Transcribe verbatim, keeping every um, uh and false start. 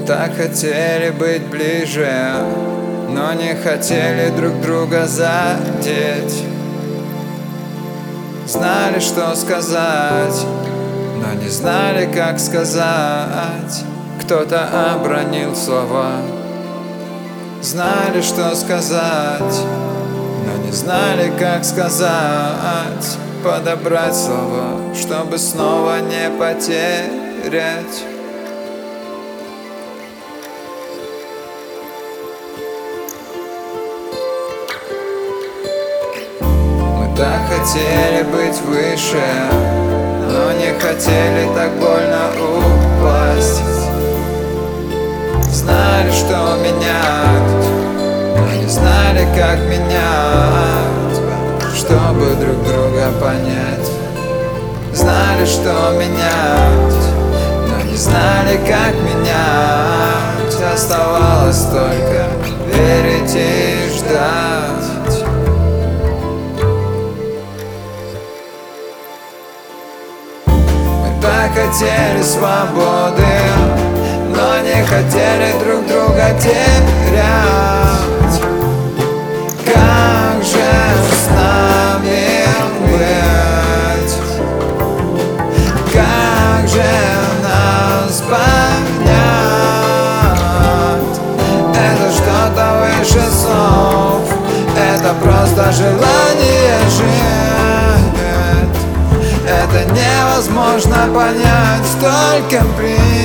так хотели быть ближе, но не хотели друг друга задеть. Знали, что сказать, но не знали, как сказать. Кто-то обронил слова. Знали, что сказать, но не знали, как сказать. Подобрать слова, чтобы снова не потерять. Мы так хотели быть выше, но не хотели так больно упасть. Знали, что менять, но не знали, как менять, чтобы друг друга понять. Знали, что менять, но не знали, как менять. Оставалось только верить и ждать. Мы так хотели свободы, но не хотели друг друга терять. Как же с нами быть? Как же нас понять? Это что-то выше слов, это просто желание жить. Это невозможно понять, только принять.